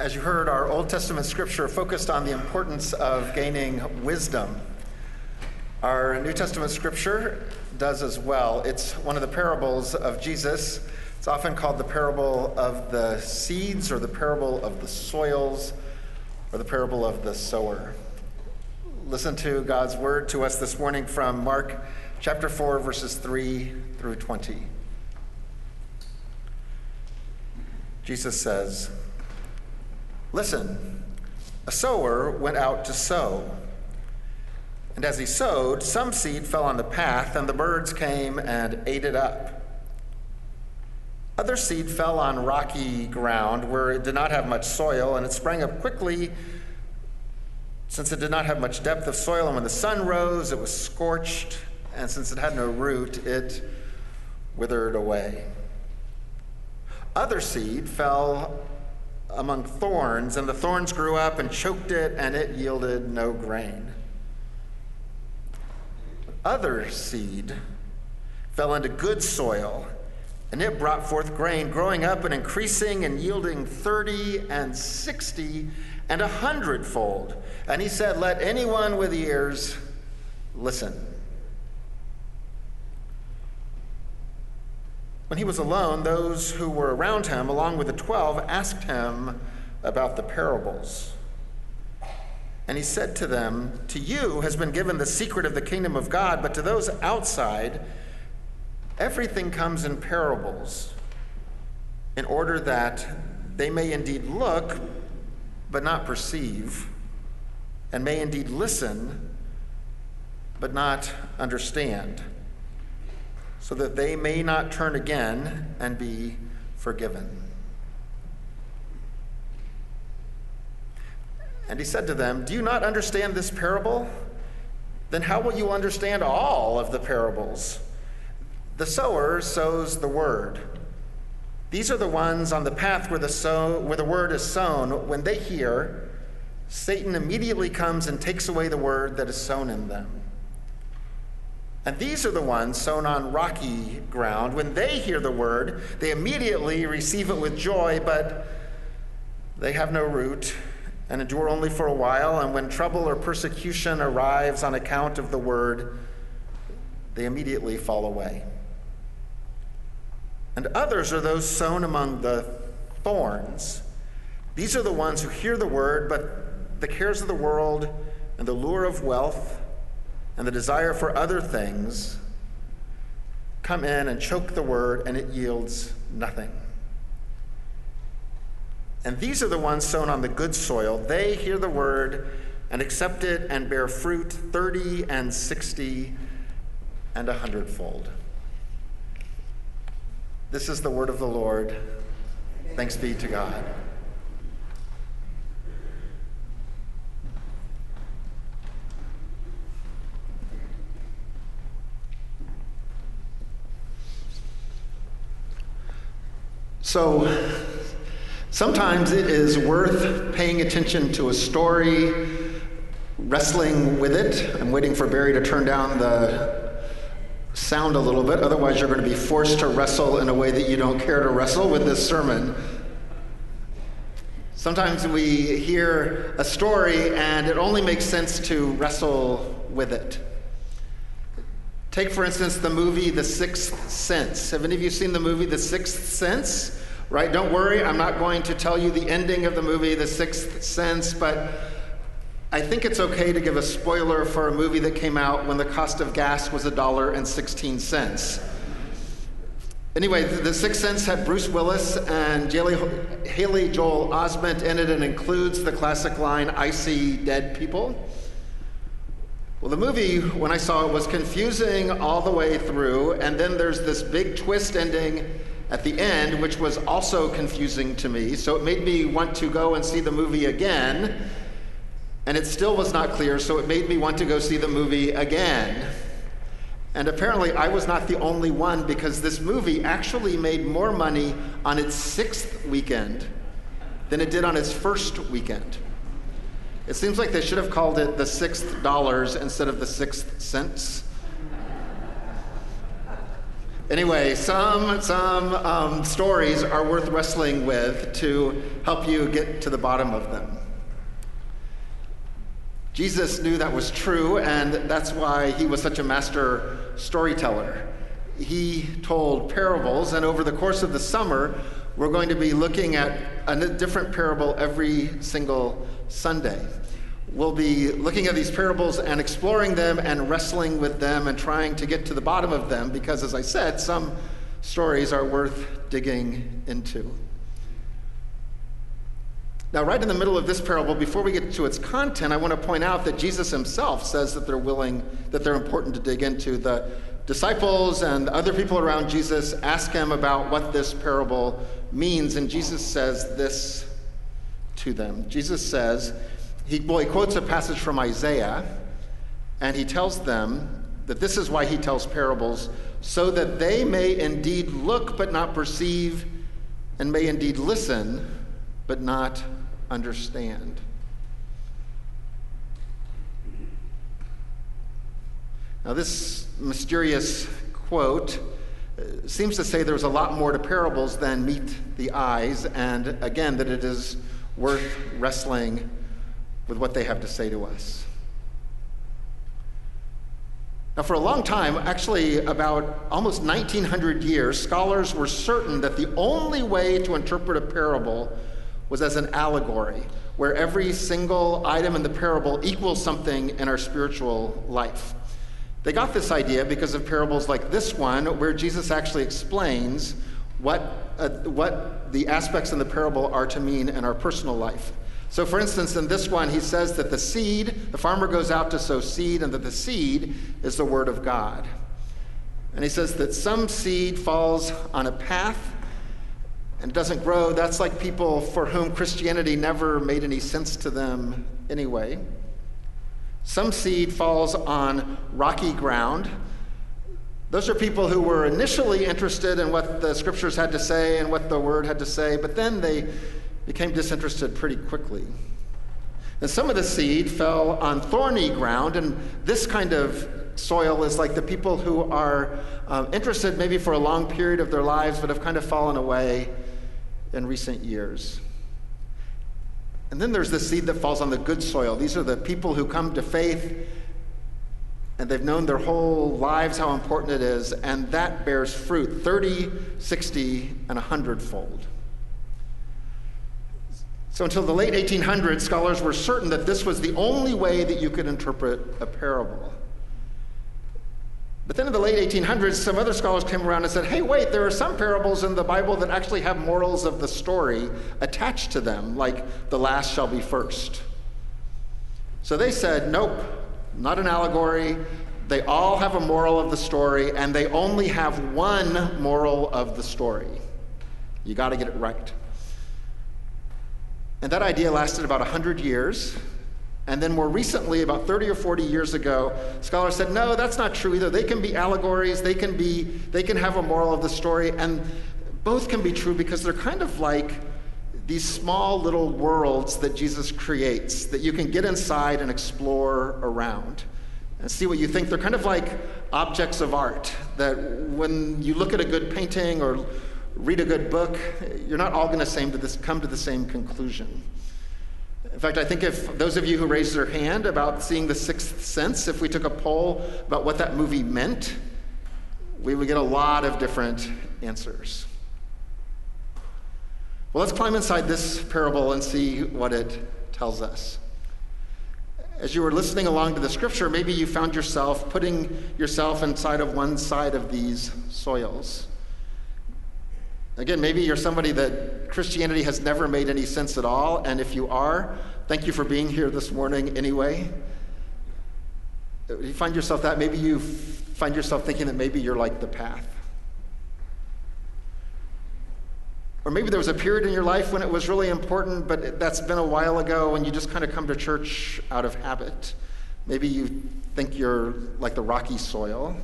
As you heard, our Old Testament scripture focused on the importance of gaining wisdom. Our New Testament scripture does as well. It's one of the parables of Jesus. It's often called the parable of the seeds, or the parable of the soils, or the parable of the sower. Listen to God's word to us this morning from Mark chapter 4, verses 3 through 20. Jesus says, "Listen, a sower went out to sow. And as he sowed, some seed fell on the path, and the birds came and ate it up. Other seed fell on rocky ground where it did not have much soil, and it sprang up quickly since it did not have much depth of soil. And when the sun rose, it was scorched, and since it had no root, it withered away. Other seed fell among thorns, and the thorns grew up and choked it, and it yielded no grain. Other seed fell into good soil, and it brought forth grain, growing up and increasing and yielding 30 and 60 and 100-fold. And he said, 'Let anyone with ears listen.' When he was alone, those who were around him, along with the 12, asked him about the parables. And he said to them, 'To you has been given the secret of the kingdom of God, but to those outside, everything comes in parables, in order that they may indeed look, but not perceive, and may indeed listen, but not understand, so that they may not turn again and be forgiven.' And he said to them, 'Do you not understand this parable? Then how will you understand all of the parables? The sower sows the word. These are the ones on the path where the word is sown. When they hear, Satan immediately comes and takes away the word that is sown in them. And these are the ones sown on rocky ground. When they hear the word, they immediately receive it with joy, but they have no root and endure only for a while. And when trouble or persecution arrives on account of the word, they immediately fall away. And others are those sown among the thorns. These are the ones who hear the word, but the cares of the world and the lure of wealth and the desire for other things come in and choke the word, and it yields nothing. And these are the ones sown on the good soil. They hear the word and accept it and bear fruit 30 and 60 and 100-fold. This is the word of the Lord. Thanks be to God. So, sometimes it is worth paying attention to a story, wrestling with it. I'm waiting for Barry to turn down the sound a little bit, otherwise you're going to be forced to wrestle in a way that you don't care to wrestle with this sermon. Sometimes we hear a story and it only makes sense to wrestle with it. Take, for instance, the movie The Sixth Sense. Have any of you seen the movie The Sixth Sense? Right? Don't worry, I'm not going to tell you the ending of the movie The Sixth Sense, but I think it's okay to give a spoiler for a movie that came out when the cost of gas was $1.16. Anyway, The Sixth Sense had Bruce Willis and Haley Joel Osment in it, and includes the classic line, "I see dead people." Well, the movie, when I saw it, was confusing all the way through, and then there's this big twist ending at the end, which was also confusing to me, so it made me want to go and see the movie again, and it still was not clear, so it made me want to go see the movie again. And apparently I was not the only one, because this movie actually made more money on its 6th weekend than it did on its first weekend. It seems like they should have called it the $6 instead of the 6th Sense. Anyway, some stories are worth wrestling with to help you get to the bottom of them. Jesus knew that was true, and that's why he was such a master storyteller. He told parables, and over the course of the summer, we're going to be looking at a different parable every single Sunday. We'll be looking at these parables and exploring them and wrestling with them and trying to get to the bottom of them because, as I said, some stories are worth digging into. Now, right in the middle of this parable, before we get to its content, I want to point out that Jesus himself says that they're important to dig into. The disciples and other people around Jesus ask him about what this parable means, and Jesus says this to them. Jesus says, he quotes a passage from Isaiah, and he tells them that this is why he tells parables, so that they may indeed look but not perceive, and may indeed listen but not understand. Now, this mysterious quote seems to say there's a lot more to parables than meet the eyes, and again, that it is worth wrestling with what they have to say to us. Now, for a long time, actually about almost 1900 years, scholars were certain that the only way to interpret a parable was as an allegory, where every single item in the parable equals something in our spiritual life. They got this idea because of parables like this one, where Jesus actually explains what the aspects in the parable are to mean in our personal life. So, for instance, in this one, he says that the farmer goes out to sow seed, and that the seed is the word of God. And he says that some seed falls on a path and doesn't grow. That's like people for whom Christianity never made any sense to them anyway. Some seed falls on rocky ground. Those are people who were initially interested in what the scriptures had to say and what the word had to say, but then they became disinterested pretty quickly. And some of the seed fell on thorny ground, and this kind of soil is like the people who are interested maybe for a long period of their lives, but have kind of fallen away in recent years. And then there's the seed that falls on the good soil. These are the people who come to faith, and they've known their whole lives how important it is, and that bears fruit 30, 60, and 100-fold. So until the late 1800s, scholars were certain that this was the only way that you could interpret a parable. But then in the late 1800s, some other scholars came around and said, hey, wait, there are some parables in the Bible that actually have morals of the story attached to them, like the last shall be first. So they said, nope, not an allegory. They all have a moral of the story, and they only have one moral of the story. You got to get it right. And that idea lasted about 100 years. And then more recently, about 30 or 40 years ago, scholars said, no, that's not true either. They can be allegories, they can have a moral of the story, and both can be true because they're kind of like these small little worlds that Jesus creates that you can get inside and explore around and see what you think. They're kind of like objects of art that when you look at a good painting or read a good book, you're not all going to come to the same conclusion. In fact, I think if those of you who raised their hand about seeing The Sixth Sense, if we took a poll about what that movie meant, we would get a lot of different answers. Well, let's climb inside this parable and see what it tells us. As you were listening along to the scripture, maybe you found yourself putting yourself inside of one side of these soils. Again, maybe you're somebody that Christianity has never made any sense at all, and if you are, thank you for being here this morning anyway. You find yourself that, maybe you find yourself thinking that maybe you're like the path. Or maybe there was a period in your life when it was really important, but that's been a while ago, and you just kind of come to church out of habit. Maybe you think you're like the rocky soil.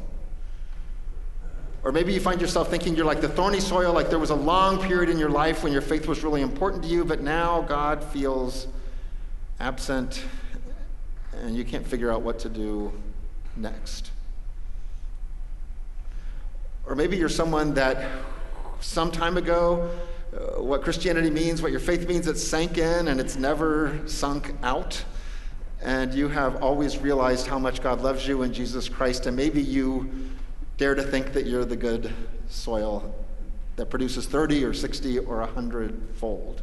Or maybe you find yourself thinking you're like the thorny soil, like there was a long period in your life when your faith was really important to you, but now God feels absent and you can't figure out what to do next. Or maybe you're someone that some time ago, what Christianity means, what your faith means, it sank in and it's never sunk out. And you have always realized how much God loves you in Jesus Christ, and maybe you dare to think that you're the good soil that produces 30 or 60 or 100-fold.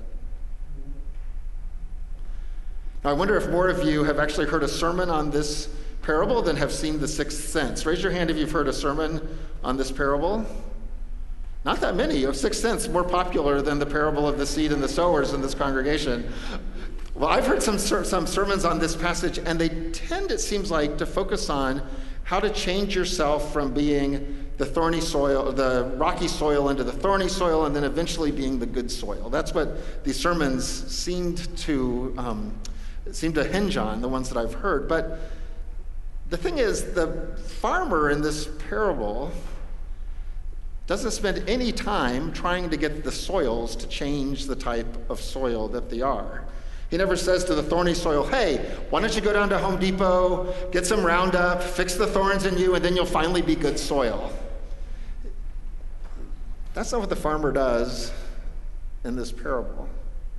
Now, I wonder if more of you have actually heard a sermon on this parable than have seen The Sixth Sense. Raise your hand if you've heard a sermon on this parable. Not that many. Sixth Sense more popular than the parable of the seed and the sowers in this congregation. Well, I've heard some sermons on this passage, and they tend, it seems like, to focus on how to change yourself from being the thorny soil, the rocky soil, into the thorny soil, and then eventually being the good soil. That's what these sermons seem to hinge on, the ones that I've heard. But the thing is, the farmer in this parable doesn't spend any time trying to get the soils to change the type of soil that they are. He never says to the thorny soil, hey, why don't you go down to Home Depot, get some Roundup, fix the thorns in you, and then you'll finally be good soil. That's not what the farmer does in this parable.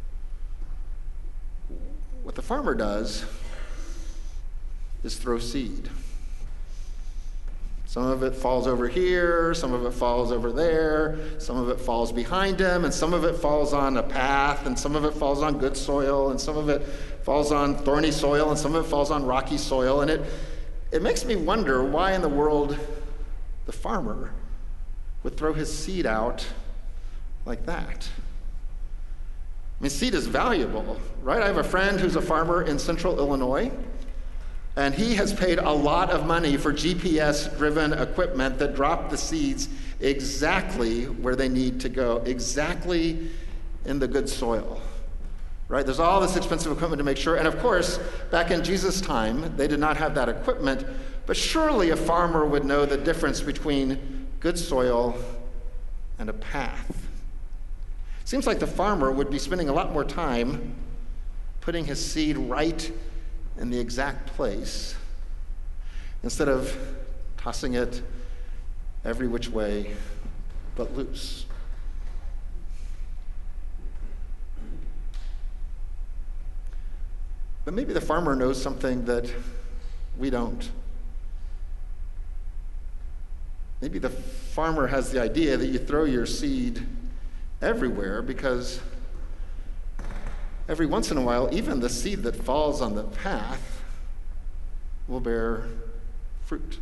What the farmer does is throw seed. Some of it falls over here, some of it falls over there, some of it falls behind him, and some of it falls on a path, and some of it falls on good soil, and some of it falls on thorny soil, and some of it falls on rocky soil. And it makes me wonder why in the world the farmer would throw his seed out like that. I mean, seed is valuable, right? I have a friend who's a farmer in central Illinois, and he has paid a lot of money for GPS-driven equipment that drop the seeds exactly where they need to go, exactly in the good soil, right? There's all this expensive equipment to make sure. And of course, back in Jesus' time, they did not have that equipment, but surely a farmer would know the difference between good soil and a path. Seems like the farmer would be spending a lot more time putting his seed right in the exact place instead of tossing it every which way but loose. But maybe the farmer knows something that we don't. Maybe the farmer has the idea that you throw your seed everywhere because every once in a while, even the seed that falls on the path will bear fruit.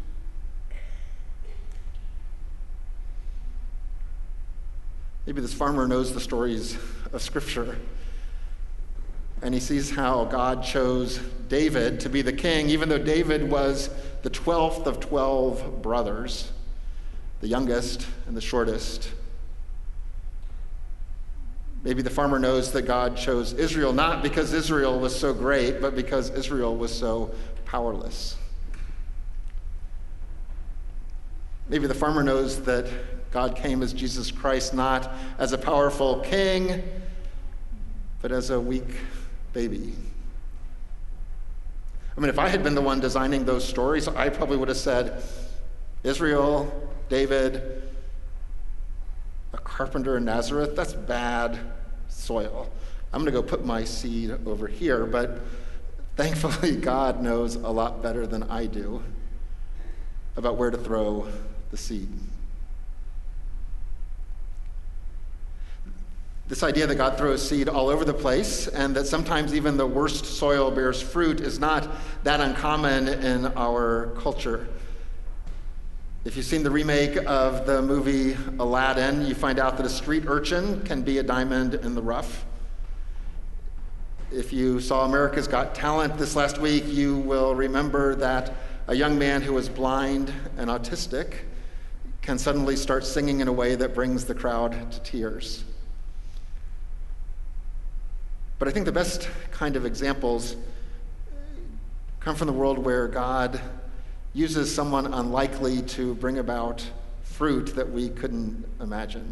Maybe this farmer knows the stories of Scripture, and he sees how God chose David to be the king, even though David was the 12th of 12 brothers, the youngest and the shortest. Maybe the farmer knows that God chose Israel not because Israel was so great, but because Israel was so powerless. Maybe the farmer knows that God came as Jesus Christ not as a powerful king, but as a weak baby. I mean, if I had been the one designing those stories, I probably would have said, Israel, David, a carpenter in Nazareth, that's bad soil. I'm going to go put my seed over here, but thankfully God knows a lot better than I do about where to throw the seed. This idea that God throws seed all over the place and that sometimes even the worst soil bears fruit is not that uncommon in our culture. If you've seen the remake of the movie Aladdin, you find out that a street urchin can be a diamond in the rough. If you saw America's Got Talent this last week, you will remember that a young man who was blind and autistic can suddenly start singing in a way that brings the crowd to tears. But I think the best kind of examples come from the world where God uses someone unlikely to bring about fruit that we couldn't imagine.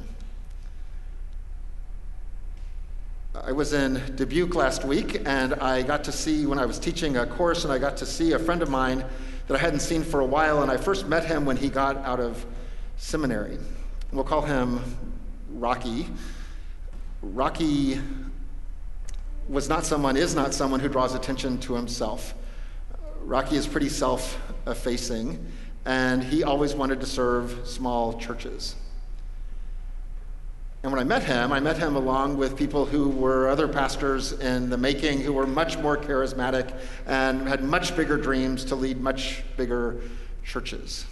I was in Dubuque last week, and I got to see, when I was teaching a course, and I got to see a friend of mine that I hadn't seen for a while, and I first met him when he got out of seminary. We'll call him Rocky. Rocky is not someone who draws attention to himself. Rocky is pretty self-effacing, and he always wanted to serve small churches. And when I met him along with people who were other pastors in the making, who were much more charismatic and had much bigger dreams to lead much bigger churches.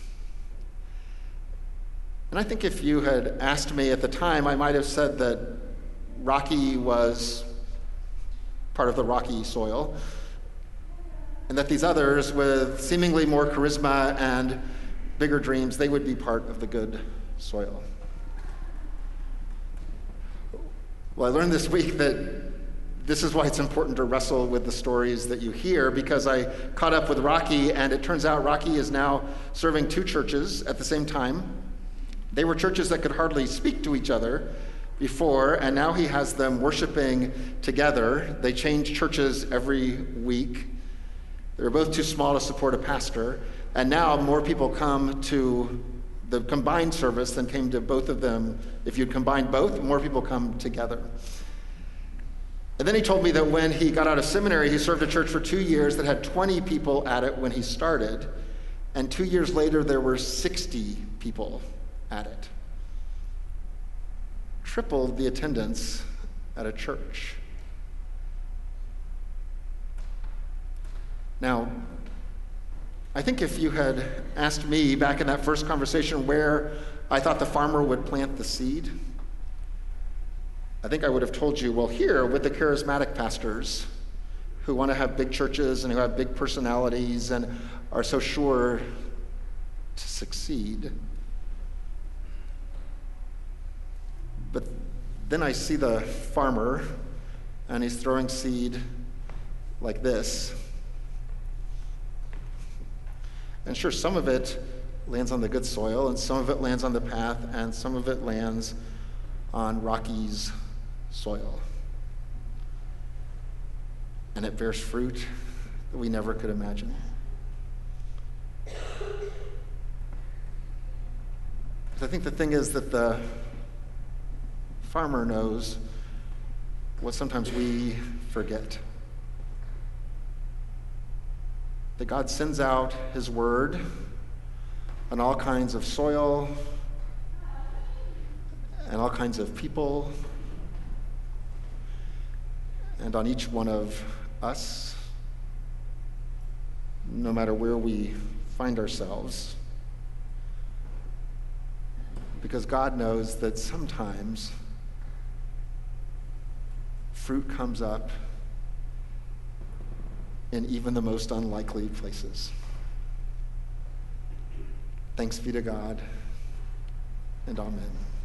And I think if you had asked me at the time, I might have said that Rocky was part of the rocky soil, and that these others with seemingly more charisma and bigger dreams, they would be part of the good soil. Well, I learned this week that this is why it's important to wrestle with the stories that you hear, because I caught up with Rocky, and it turns out Rocky is now serving 2 churches at the same time. They were churches that could hardly speak to each other before, and now he has them worshiping together. They change churches every week. They were both too small to support a pastor, and now more people come to the combined service than came to both of them. If you'd combined both, more people come together. And then he told me that when he got out of seminary, he served a church for 2 years that had 20 people at it when he started, and 2 years later there were 60 people at it. Tripled the attendance at a church. Now, I think if you had asked me back in that first conversation where I thought the farmer would plant the seed, I think I would have told you, well, here with the charismatic pastors who want to have big churches and who have big personalities and are so sure to succeed. But then I see the farmer, and he's throwing seed like this. And sure, some of it lands on the good soil, and some of it lands on the path, and some of it lands on Rocky's soil. And it bears fruit that we never could imagine. I think the thing is that the farmer knows what sometimes we forget. That God sends out his word on all kinds of soil and all kinds of people and on each one of us, no matter where we find ourselves. Because God knows that sometimes fruit comes up in even the most unlikely places. Thanks be to God, and amen.